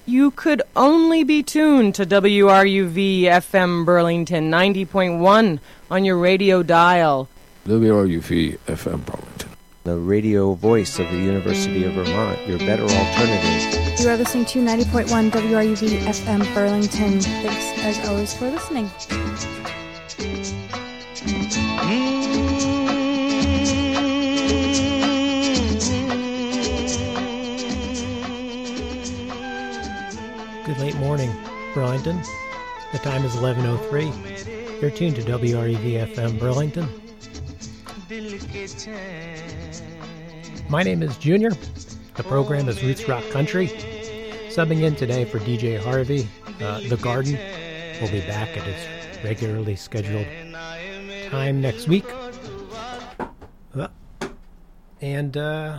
you could only be tuned to WRUV FM Burlington 90.1 on your radio dial. WRUV FM Burlington, the radio voice of the University of Vermont, your better alternative. You are listening to 90.1 WRUV FM Burlington. Thanks as always for listening. Good late morning, Burlington. The time is 11:03. You're tuned to WREV FM Burlington. My name is Junior. The program is Roots Rock Country. Subbing in today for DJ Harvey. The Garden will be back at its regularly scheduled time next week. And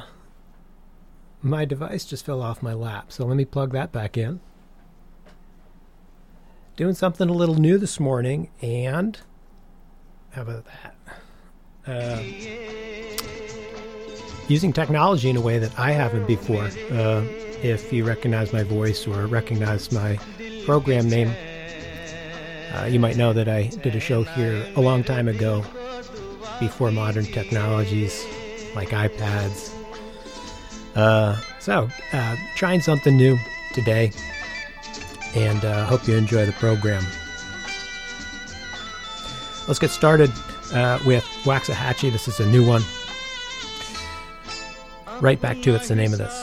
my device just fell off my lap, so let me plug that back in. Doing something a little new this morning, and how about that? Using technology in a way that I haven't before. If you recognize my voice or recognize my program name, you might know that I did a show here a long time ago, before modern technologies like iPads. So, trying something new today. And hope you enjoy the program. Let's get started with Waxahachie. This is a new one. Right Back to It's the name of this.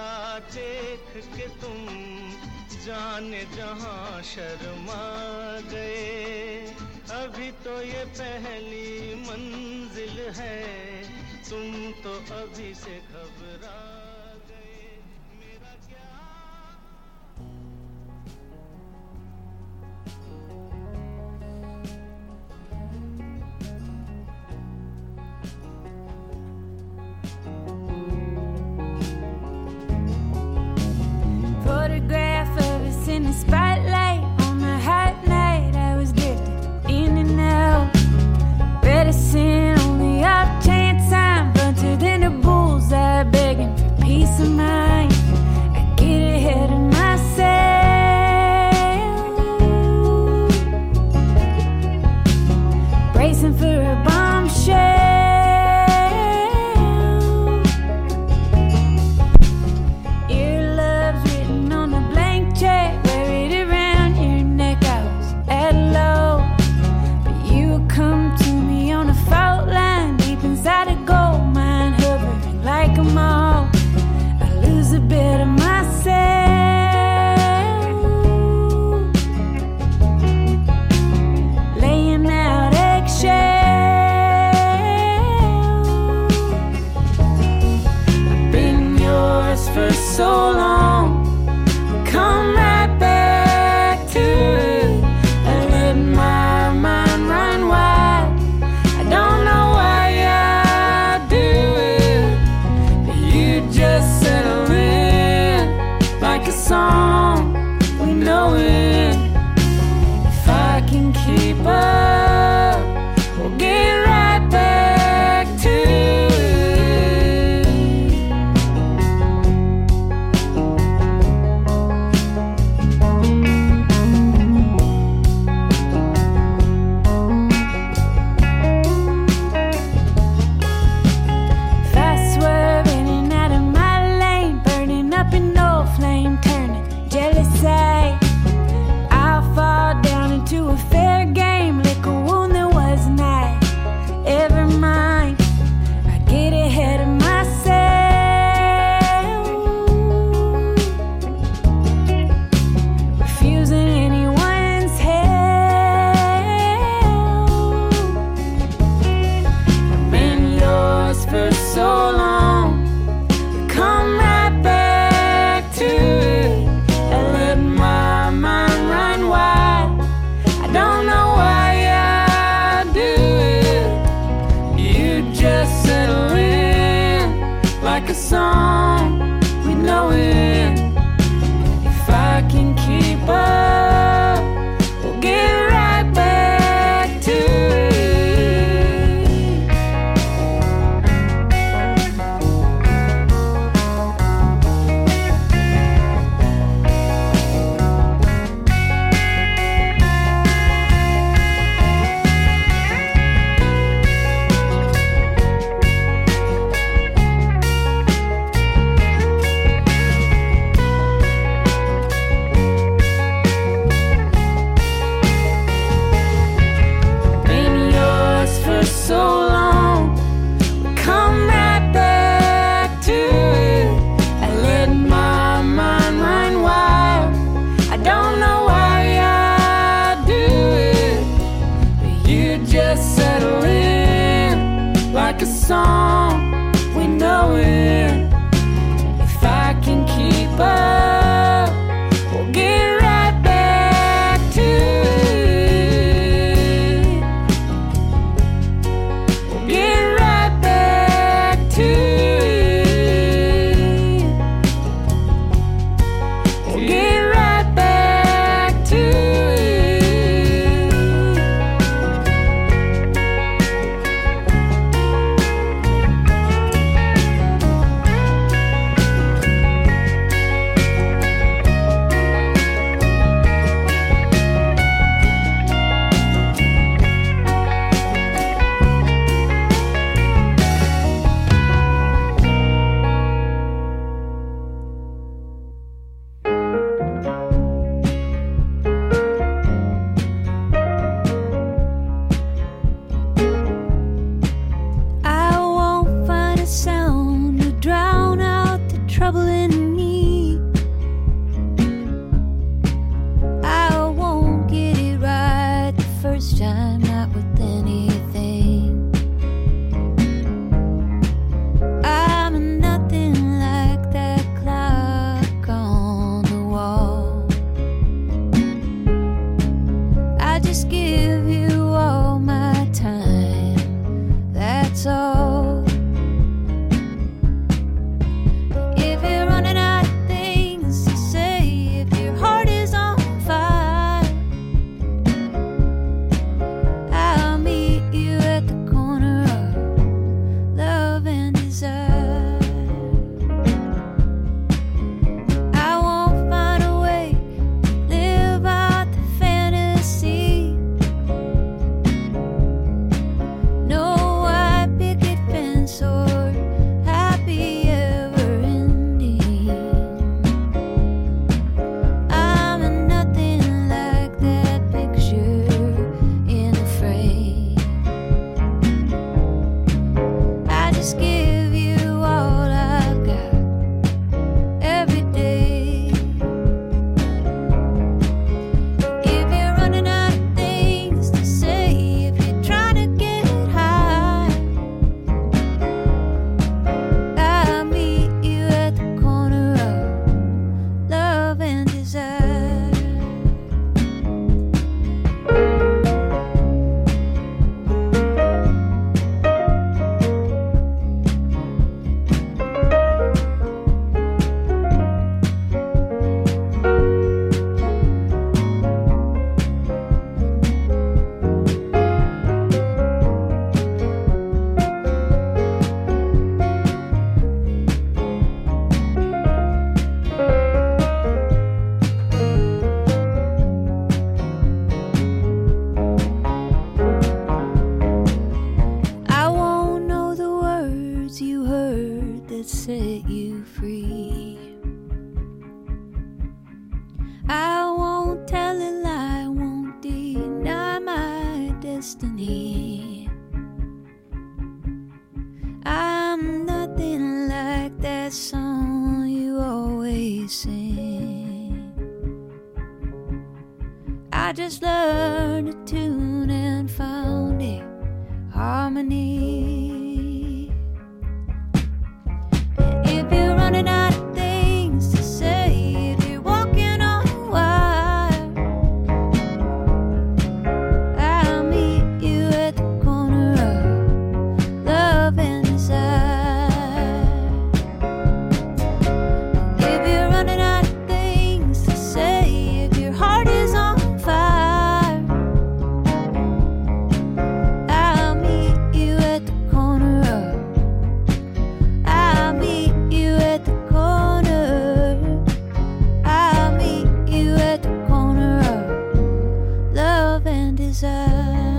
Photograph of us in the spotlight on a hot night. I was drifting in and out, reticent on the off chance I'm blunted in a bullseye, begging for peace of mind. I get ahead of myself, bracing for a bombshell. Earlobes written on a blank check, ready to sing. I just learned a tune and found it harmony. And if you're running out of things to say, if you're walking on a wire, I'll meet you at the corner of love and desire. If you're running out of things to say, if your heart is on fire, I'll meet you at the corner of, I'll meet you at the corner, I'll meet you at the corner of love and desire.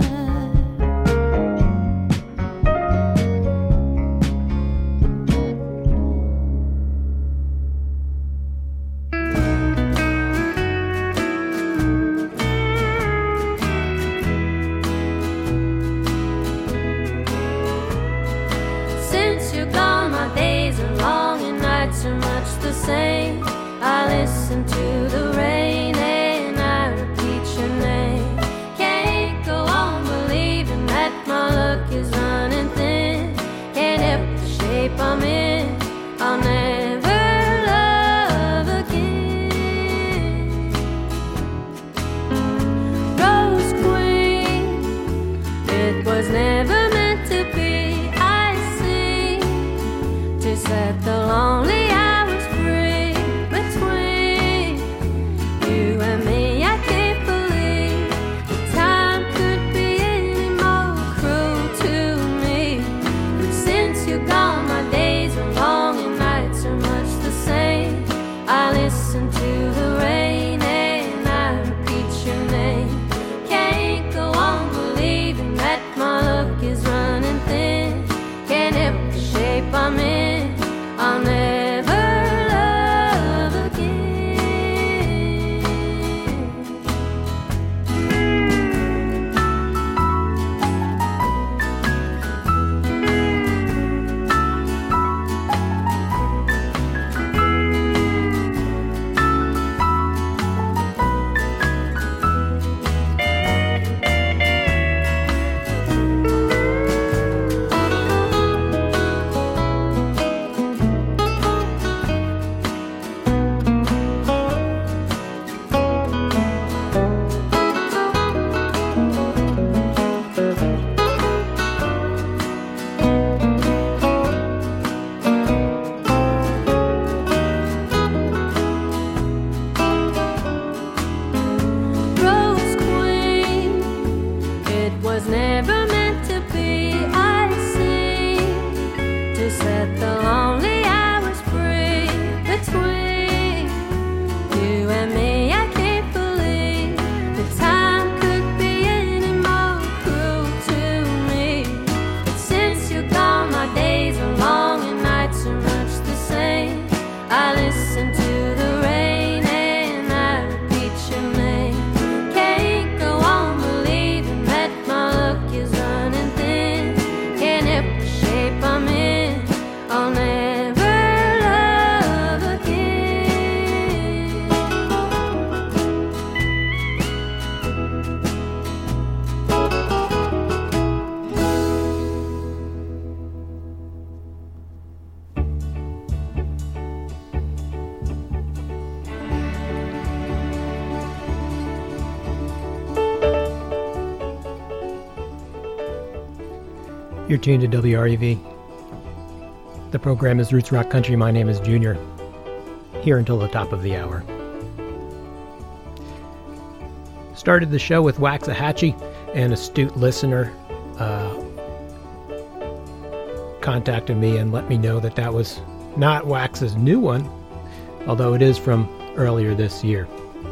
Since you're gone, my days are long and nights are much the same. I listen to the rain and I repeat your name. Can't go on believing that my luck is running thin. Can't help the shape I'm in. I'll never love again. Rose Queen, it was never meant to be. I sing to set the lonely hours free. Between you and me, I can't believe that time could be any more cruel to me. But since you're gone, my days are long and nights are much the same. I listen to the rain and I repeat your name. Can't go on believing that my luck is running thin. Can't help the shape I'm in. I'll never love again. Rose Queen, it was never meant to be. I sing to set the lonely hours free. Between you and me, I can't believe that time could be any more cruel to me. But since you're gone, my days are long and nights are much the same. I listen to the rain and I repeat your name. Can't go on believing that my luck is running thin. Can't help the shape I'm in. I'll never love again. You're tuned to WRUV. The program is Roots Rock Country. My name is Junior. Here until the top of the hour. Started the show with Waxahachie. An astute listener contacted me and let me know that that was not Wax's new one, although it is from earlier this year.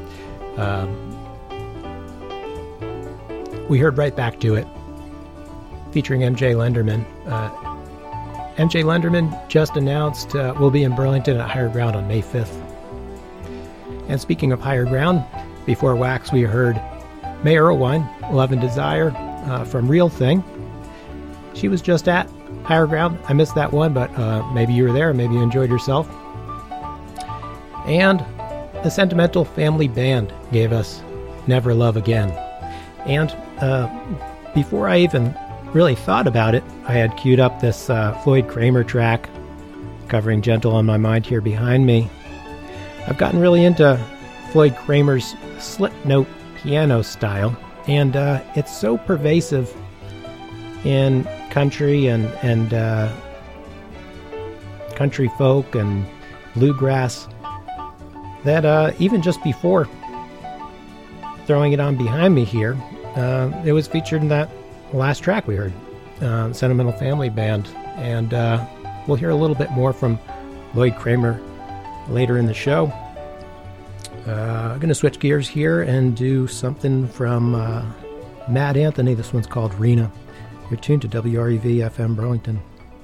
We heard right back to it, featuring MJ Lenderman. MJ Lenderman just announced we'll be in Burlington at Higher Ground on May 5th. And speaking of Higher Ground, before Wax we heard May Irwine, Love and Desire, from Real Thing. She was just at Higher Ground. I missed that one, but maybe you were there, maybe you enjoyed yourself. And the Sentimental Family Band gave us Never Love Again. And before I even really thought about it, I had queued up this Floyd Cramer track covering Gentle on My Mind here behind me. I've gotten really into Floyd Cramer's slip note piano style, and it's so pervasive in country and country folk and bluegrass that even just before throwing it on behind me here, it was featured in that last track we heard, Sentimental Family Band, and we'll hear a little bit more from Lloyd Cramer later in the show. I'm going to switch gears here and do something from Matt Anthony. This one's called Rena. You're tuned to WRUV FM Burlington.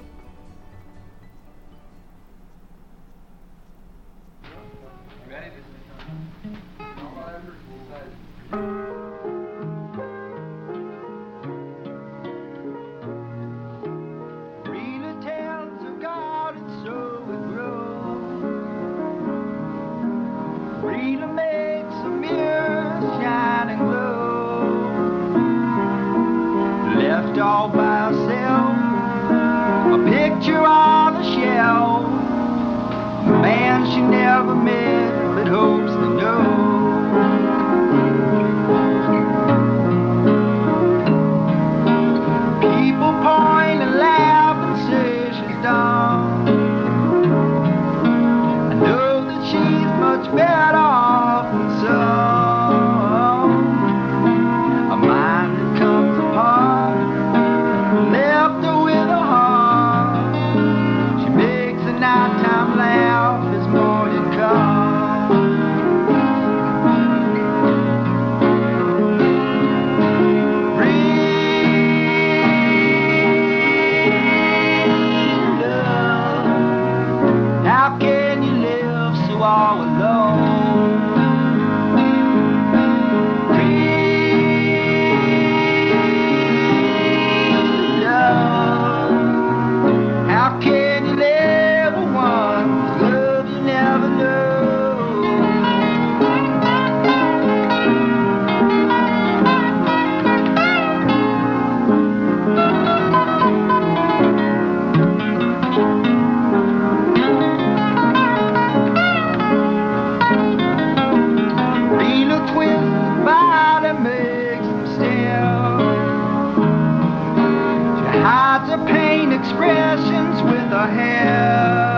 All by herself, a picture on a shelf, a man she never met but hopes to know. People point and laugh and say she's dumb. I know that she's much better off than some. A mind that comes apart left her with a heart. She makes a nighttime laugh as morning comes. Real love, how can you live so all alone? How can you live with one love you never know? Real twisted body makes them still. She hides her pain expressions with her hair,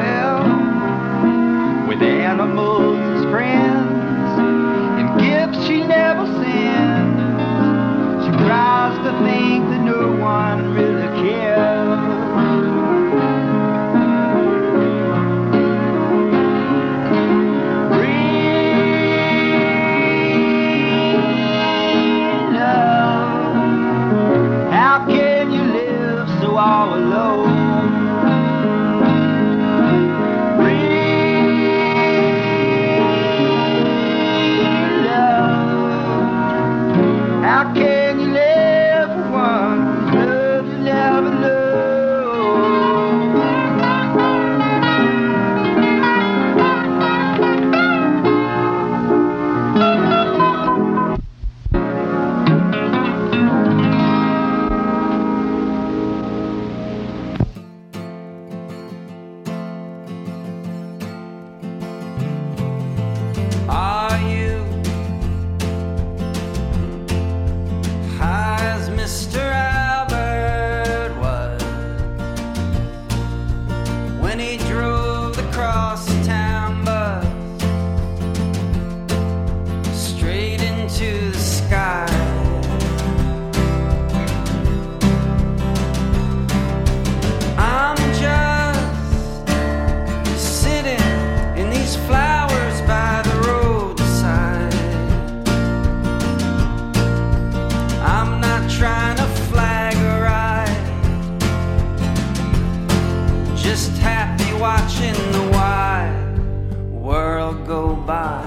with animals as friends and gifts she never sends. She tries to think that no one really cares. Real love, how can you live so all alone? How can you live for one love you never know? Are you high as Mr. Albert was when he drove the cross-town bus straight into the sky? I'm just sitting in these flowers by the roadside. I'm not trying to flag a ride, just happy watching the wide world go by.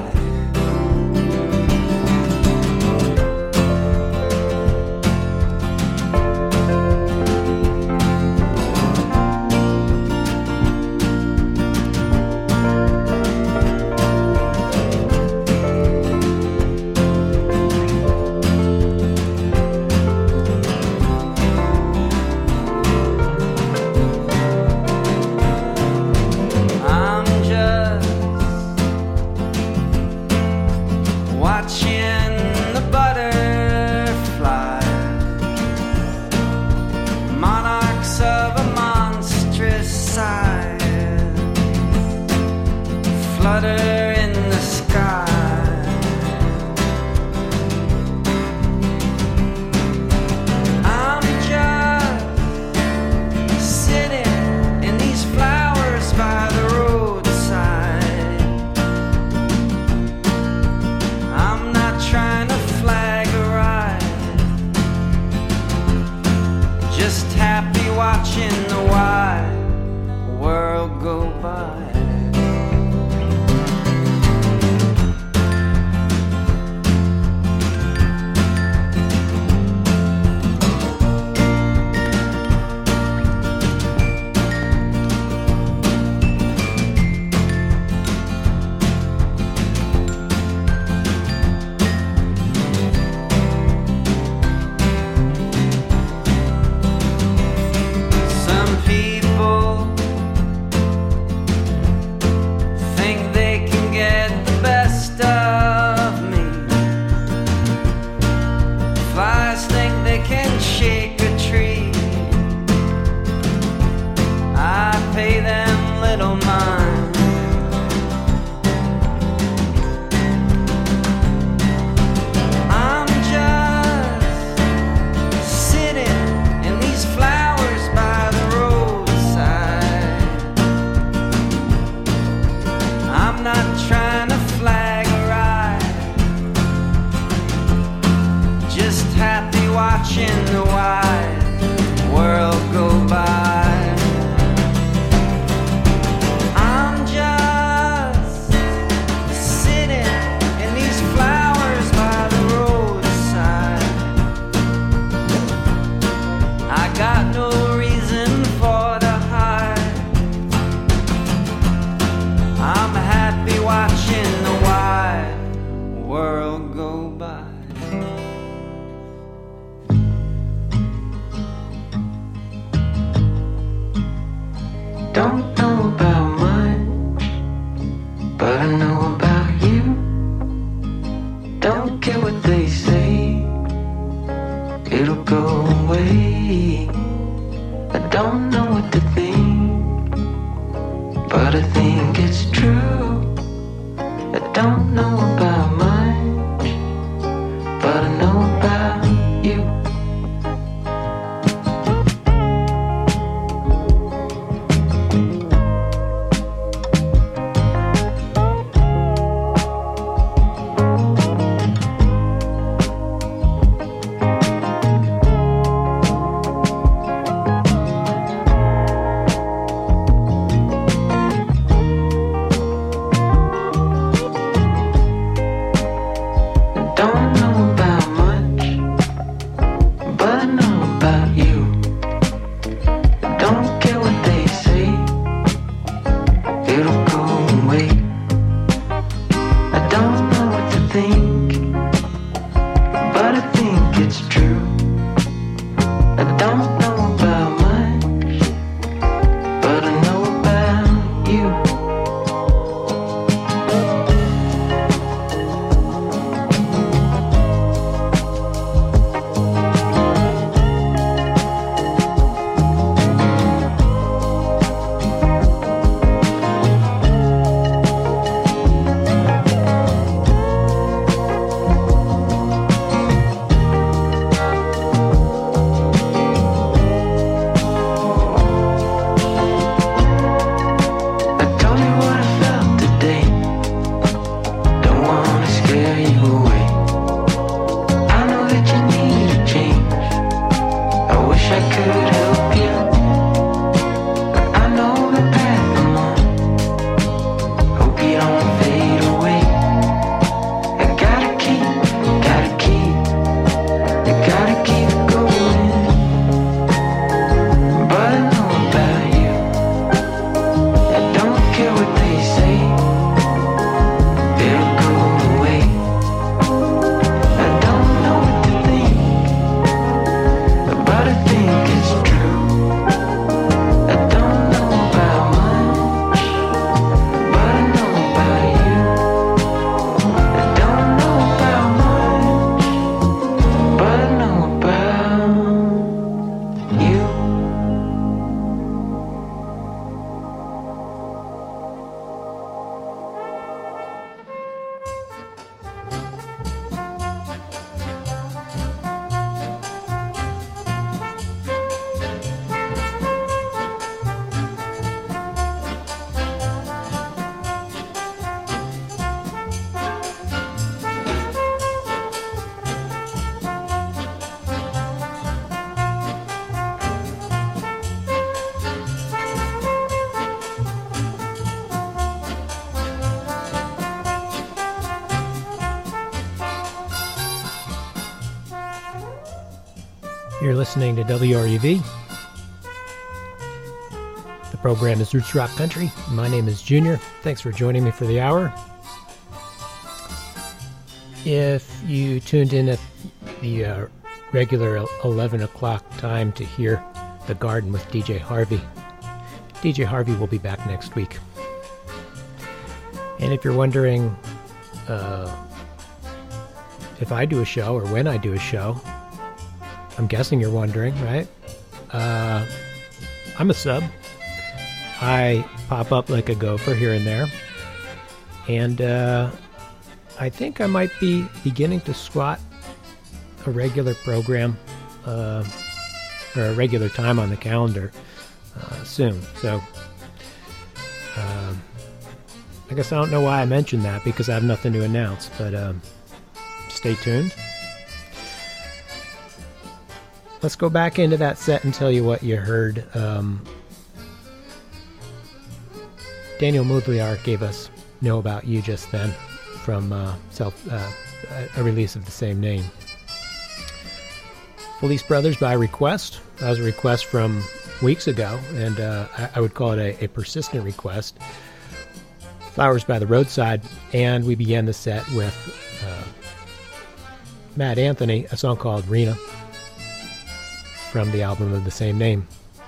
water in the sky. I'm just sitting in these flowers by the roadside. I'm not trying to flag a ride, just happy watching the wide world go by. Some people think they can get the best of me. Flies think they can shake a tree. I pay them little mind. I'm just sitting in these flowers by the roadside. I'm not trying to flag a ride, just happy watching the wide world go by. I'm just sitting in these flowers by the roadside. I got no reason for to hide. I'm happy watching the wide world go by. Don't know about much, but I know about you. Don't care what they say, it'll go away. I don't know what to think, but I think it's true. I don't know about much, but I know about you. You're listening to WRUV. The program is Roots Rock Country. My name is Junior. Thanks for joining me for the hour. If you tuned in at the regular 11 o'clock time to hear The Garden with DJ Harvey, DJ Harvey will be back next week. And if you're wondering if I do a show or when I do a show, I'm guessing you're wondering, right? I'm a sub. I pop up like a gopher here and there. And I think I might be beginning to squat a regular program or a regular time on the calendar soon. So I guess I don't know why I mentioned that, because I have nothing to announce, but stay tuned. Let's go back into that set and tell you what you heard. Daniel Mudliar gave us Know About You just then from a release of the same name. Felice Brothers by request. That was a request from weeks ago, and I would call it a persistent request. Flowers by the Roadside, and we began the set with Matt Anthony, a song called Rena, from the album of the same name.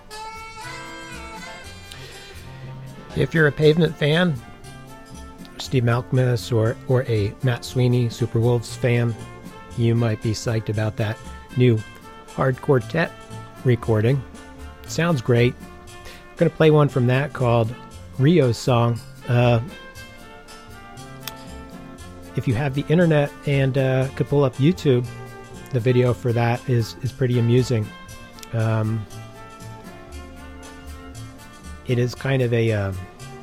If you're a Pavement fan, Steve Malkmus, or a Matt Sweeney Superwolves fan, you might be psyched about that new Hard Quartet recording. Sounds great. I'm going to play one from that called Rio's Song. If you have the internet and could pull up YouTube, the video for that is pretty amusing. It is kind of a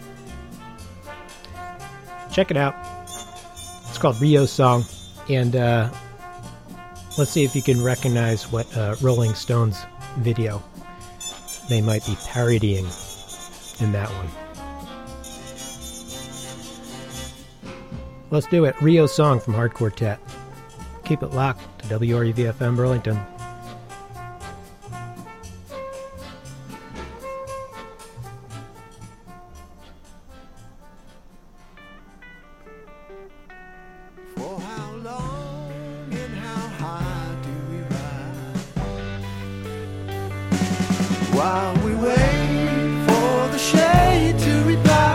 check it out. It's called Rio's Song, and let's see if you can recognize what Rolling Stones video they might be parodying in that one. Let's do it. Rio's Song from Hard Quartet. Keep it locked to WRUV-FM Burlington. For how long and how high do we ride? While we wait for the shade to reply.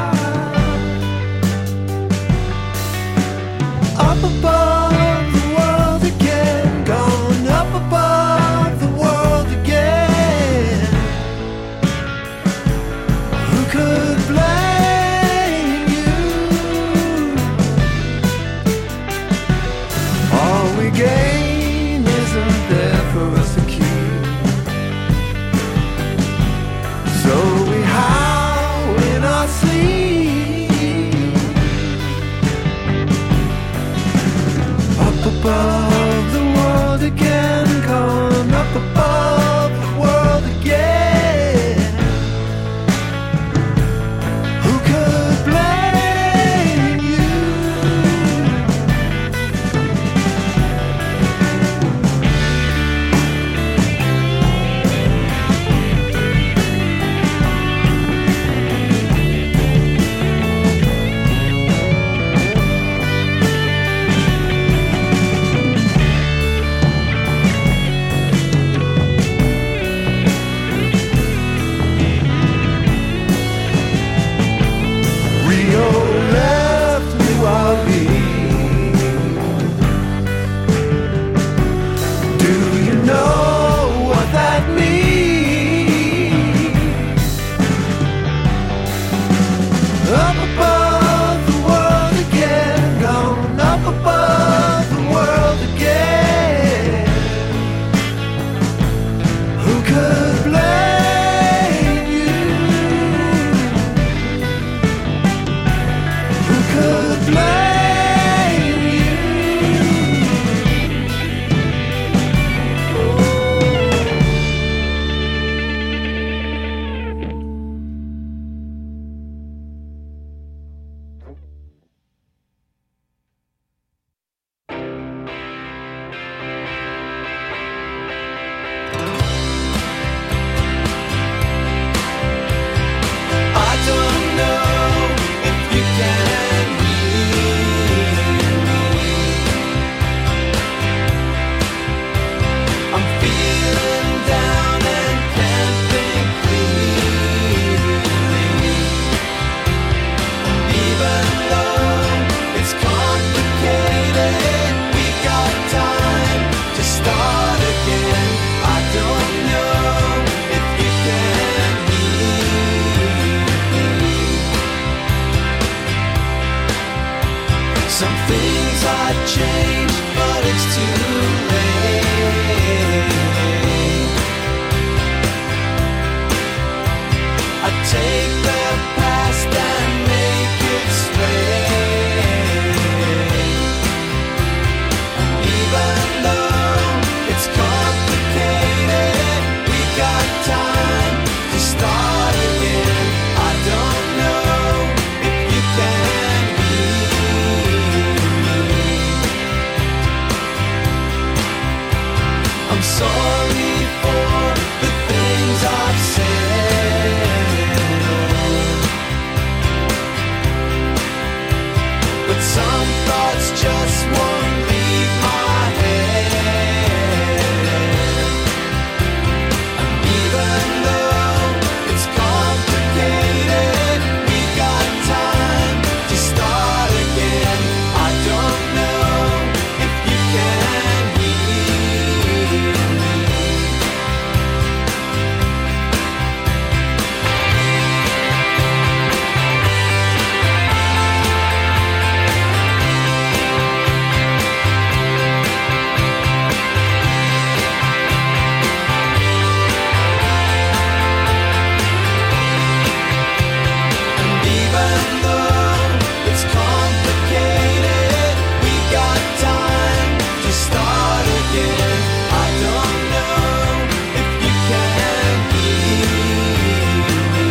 Up above the world again, going up above the world again. Who could blame you? All we gain isn't there for us to keep. So we howl in our sleep. Above the world again, going up above the world again. Who could blame you? Some things I'd change, but it's too late. I take the past and make it straight. Even though it's complicated, we got time to start again. I don't know if you can hear me. I'm sorry for the things I've said, but some thoughts just won't leave my head. And even though it's complicated, we got time to start again. I don't know if you can hear me. And even though it's complicated, we got time to start again. I don't know if you can hear me.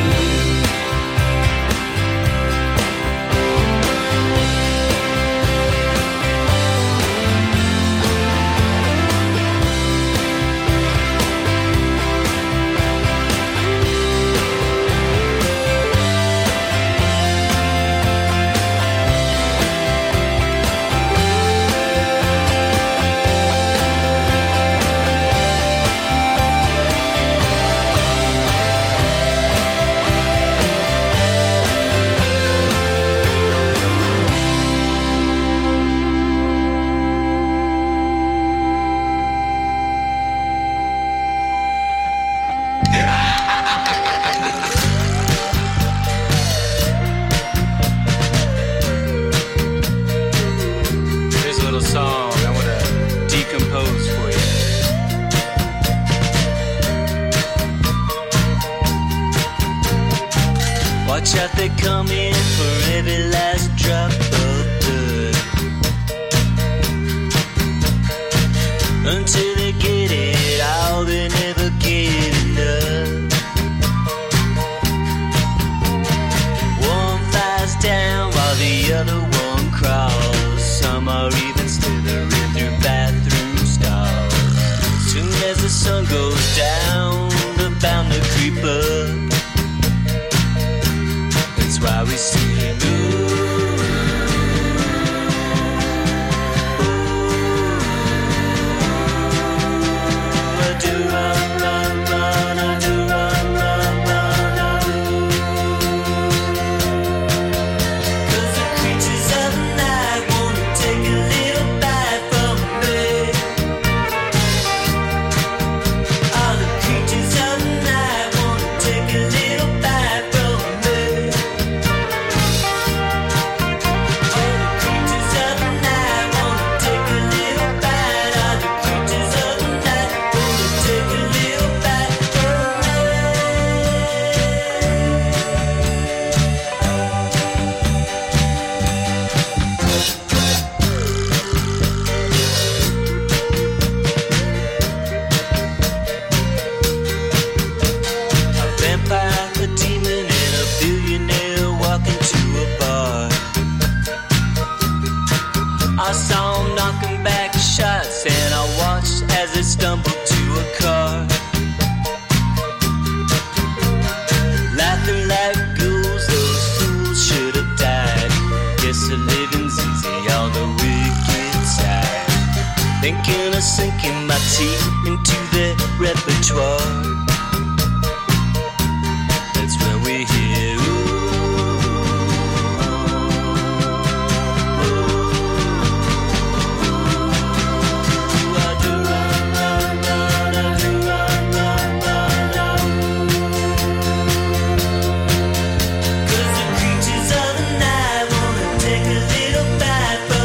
Here's a little song I want to decompose for you. Watch out, they're coming for every last drop of blood. Until they get it all, they never get enough. One flies down while the other one crawls. Some are even slithering through bathroom stalls. Soon as the sun goes down, they're bound to creep up. That's why we sing. I do run, run, run, I do run, run, run, I do. 'Cause the creatures of the night wanna take a little bite from me. All the creatures of the night wanna take a little bite from me. All the creatures of the night wanna take a little bite. All the creatures of the night wanna take a little bite from me. A vampire, a demon, and a billionaire walk into a bar. I saw him knocking back shots, and I watched as they stumbled to a car. Laughing like ghouls, those fools should have died. Guess the living's easy on the wicked side. Thinking of sinking my teeth into their repertoire. That's when we hear ooh, I do run, run, run, I do run, run, run, I do. 'Cause the creatures of the night wanna take a little bite from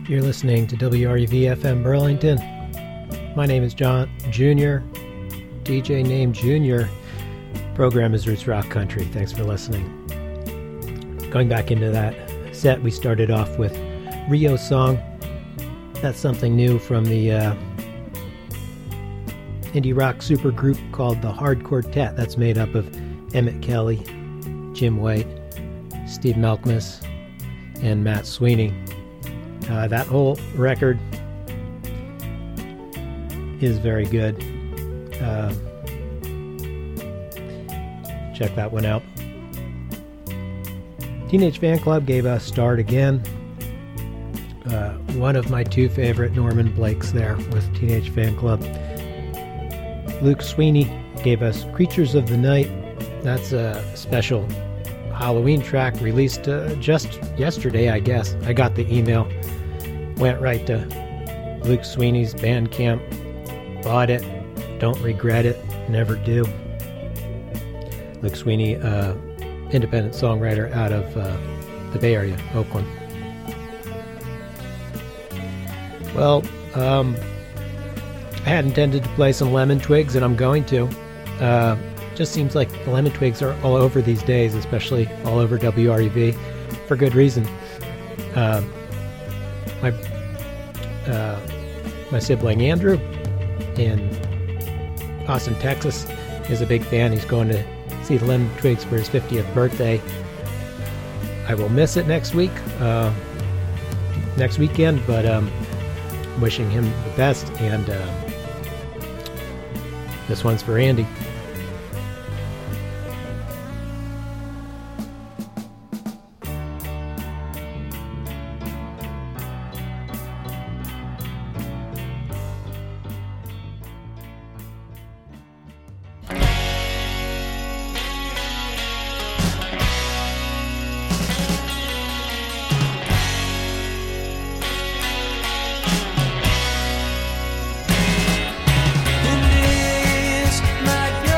You're listening to WRUV FM Burlington. My name is John Jr., DJ name Jr. Program is Roots Rock Country. Thanks for listening. Going back into that set, we started off with Rio's song. That's something new from the indie rock supergroup called the Hard Quartet. That's made up of Emmett Kelly, Jim White, Steve Malkmus, and Matt Sweeney. That whole record is very good. Check that one out. Teenage Fan Club gave us Start Again. One of my two favorite Norman Blakes there with Teenage Fan Club. Luke Sweeney gave us Creatures of the Night. That's a special Halloween track released just yesterday, I guess. I got the email, went right to Luke Sweeney's Bandcamp, bought it, don't regret it, never do. Luke Sweeney, independent songwriter out of the Bay Area, Oakland. Well, I had intended to play some Lemon Twigs, and I'm going to. Just seems like the Lemon Twigs are all over these days, especially all over WRUV, for good reason. My sibling Andrew in Austin, Texas, is a big fan. He's going to see the Lemon Twigs for his 50th birthday. I will miss it next weekend, but wishing him the best, and this one's for Andy. Might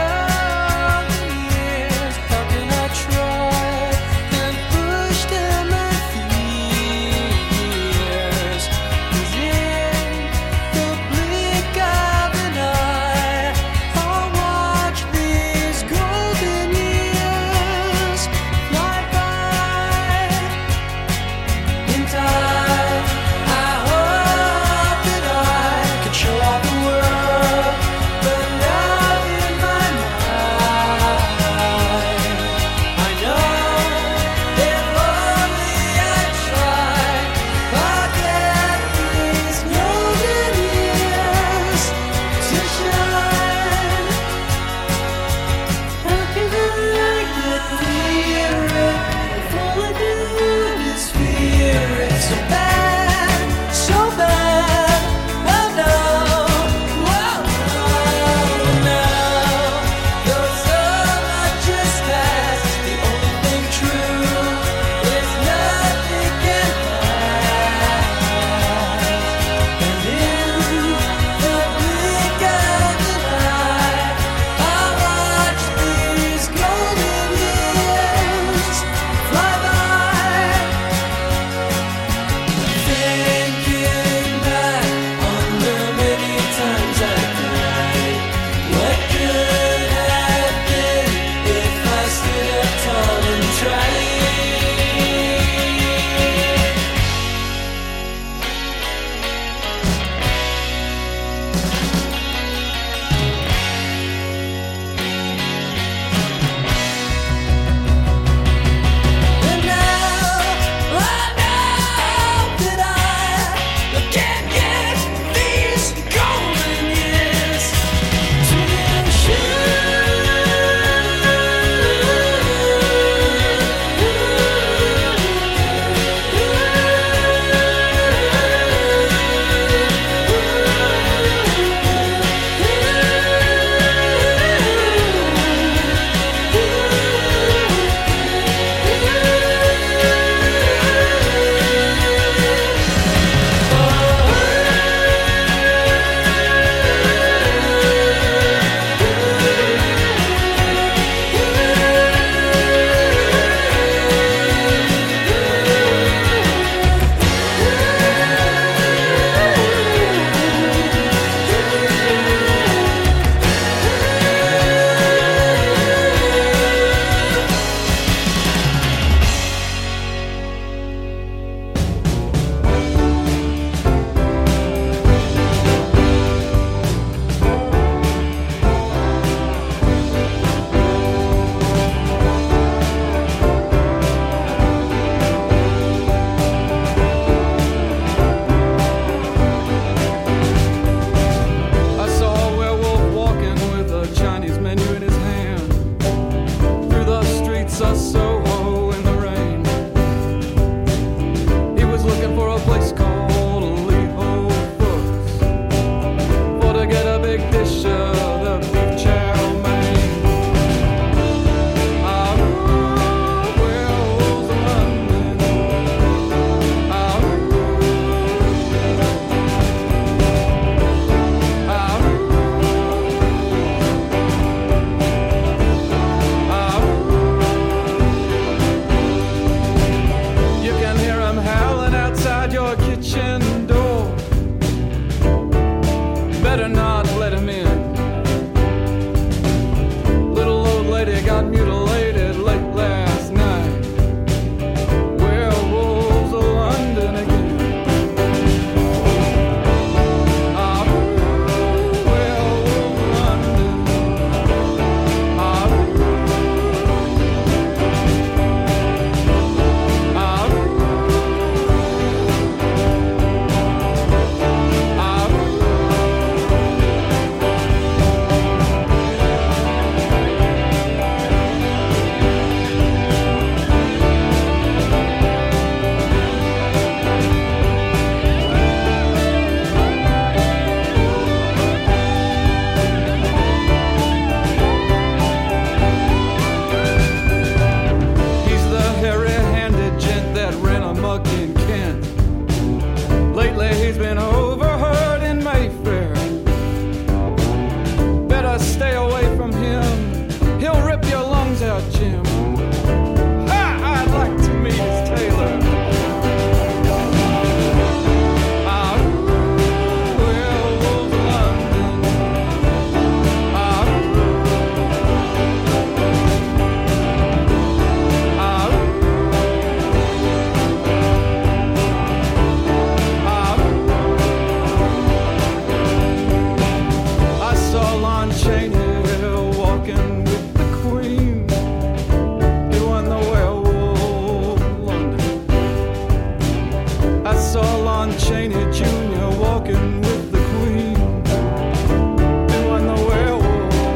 John Cheney Jr. walking with the Queen. It wasn't a werewolf.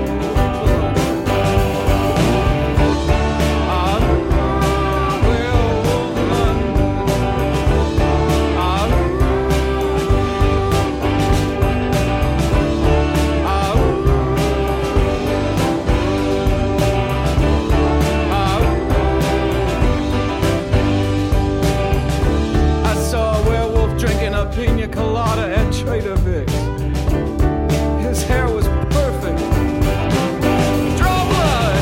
Pina colada at Trader Vic's. His hair was perfect. Draw blood!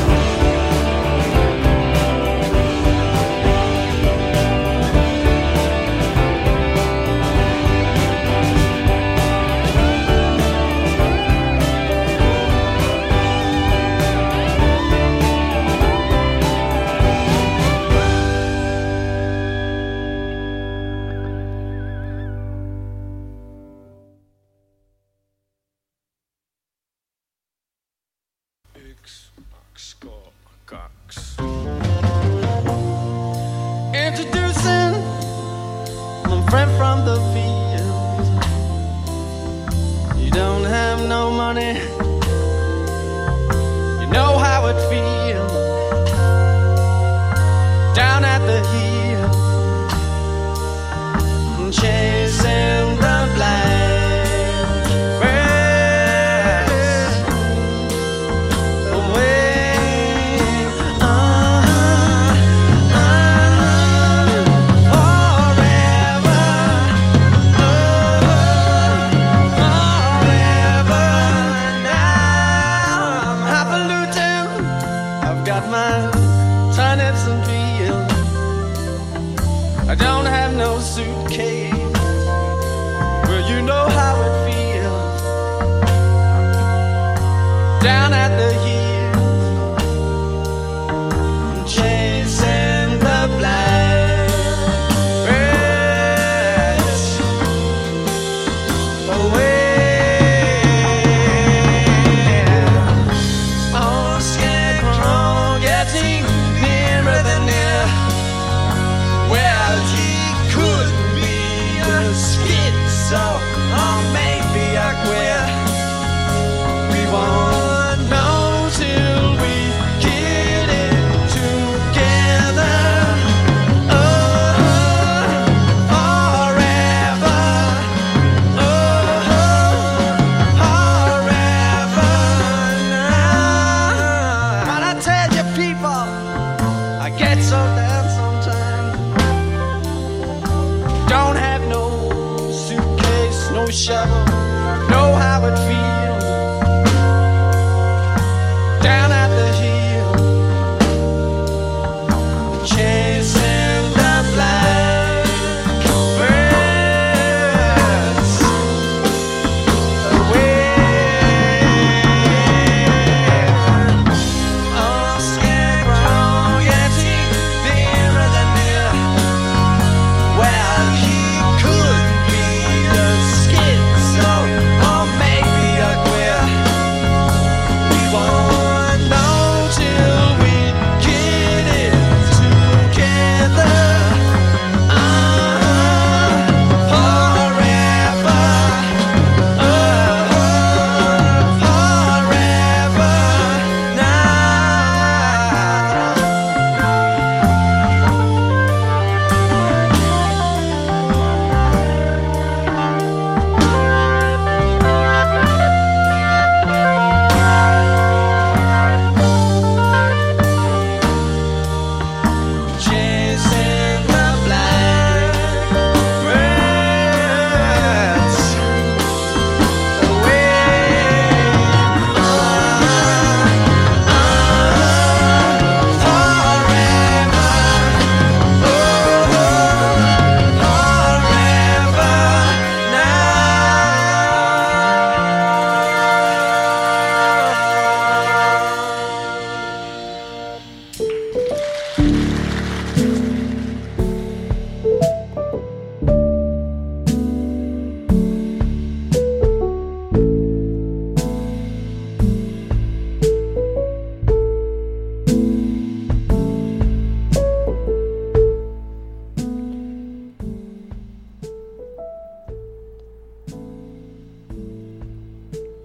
Introducing my friend from the field. You don't have no money, you know how it feels. Down at the hill, chasing the blackbirds away. I don't have no suitcase. Well, you know how it feels. Down at the hills, chasing the blackbirds away. Oh, scarecrow getting nearer than near. Well, he could be a schizo, or maybe a queer. We won't know till we get it together. Oh, forever. Oh, forever now. But I tell you, people, I get so down sometimes. Don't have no suitcase, no shovel, know how it feels. Down at the hill, chasing the blackbirds away. Oh, scarecrow getting nearer than near. Well, he could be the schizo, or maybe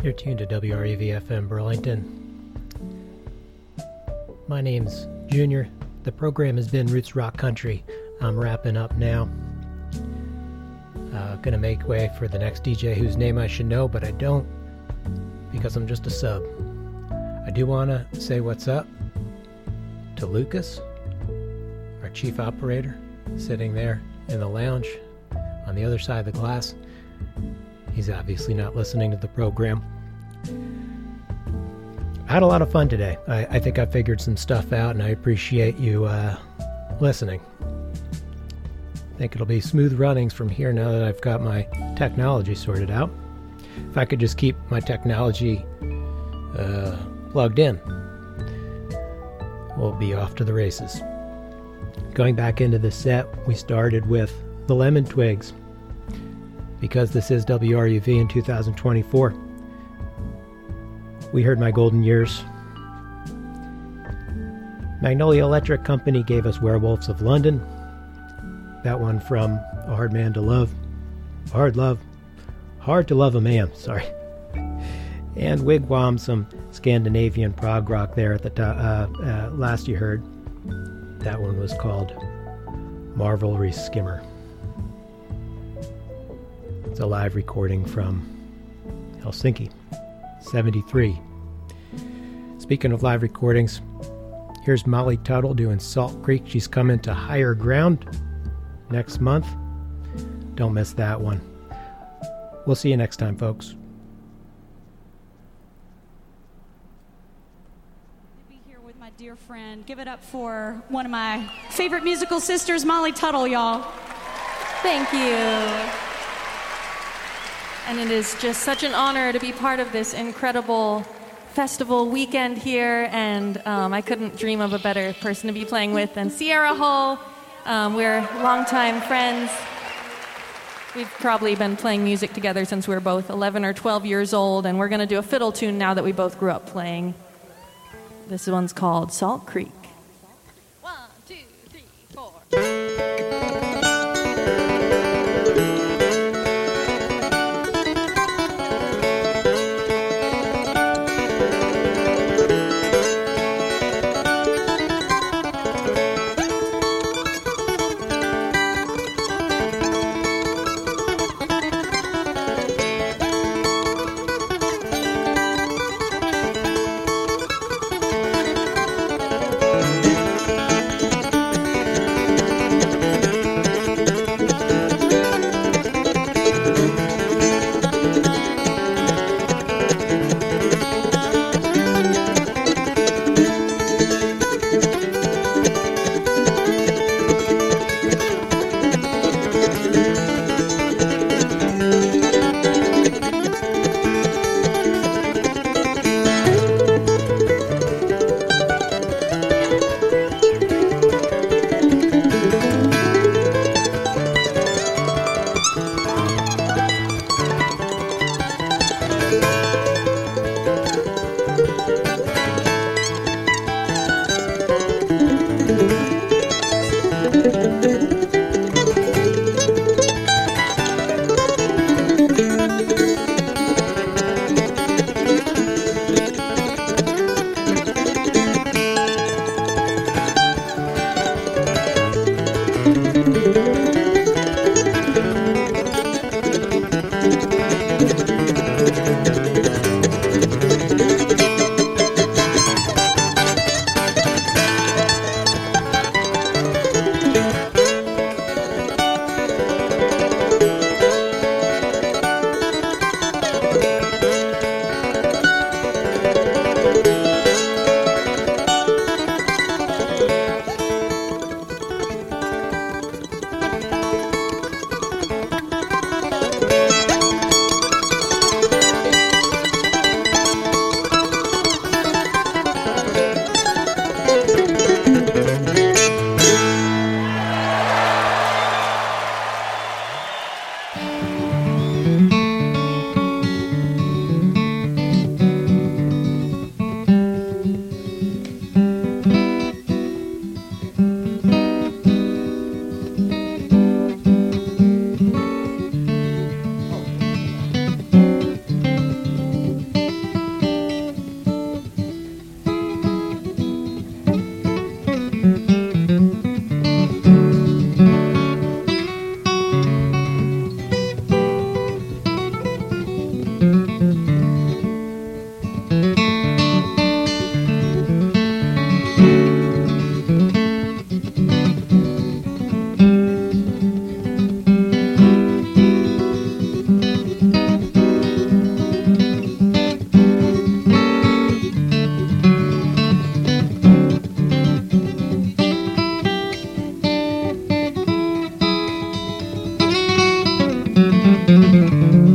You're tuned to WREV-FM Burlington. My name's Junior. The program has been Roots Rock Country. I'm wrapping up now. Gonna make way for the next DJ whose name I should know, but I don't because I'm just a sub. I do want to say what's up to Lucas, our chief operator, sitting there in the lounge on the other side of the glass. He's obviously not listening to the program. I had a lot of fun today. I think I figured some stuff out, and I appreciate you listening. I think it'll be smooth runnings from here now that I've got my technology sorted out. If I could just keep my technology plugged in, we'll be off to the races. Going back into the set, we started with the Lemon Twigs. Because this is WRUV in 2024, we heard My Golden Years. Magnolia Electric Company gave us Werewolves of London. That one from A Hard Man to Love. Hard to Love a Man, sorry. And Wigwam, some Scandinavian prog rock there at the last you heard. That one was called Marvelry Skimmer. It's a live recording from Helsinki, 73. Speaking of live recordings, here's Molly Tuttle doing Salt Creek. She's coming to Higher Ground next month. Don't miss that one. We'll see you next time, folks. Be here with my dear friend. Give it up for one of my favorite musical sisters, Molly Tuttle, y'all. Thank you. And it is just such an honor to be part of this incredible festival weekend here, and I couldn't dream of a better person to be playing with than Sierra Hull. We're longtime friends. We've probably been playing music together since we were both 11 or 12 years old, and we're going to do a fiddle tune now that we both grew up playing. This one's called Salt Creek. 1, 2, 3, 4. Thank you.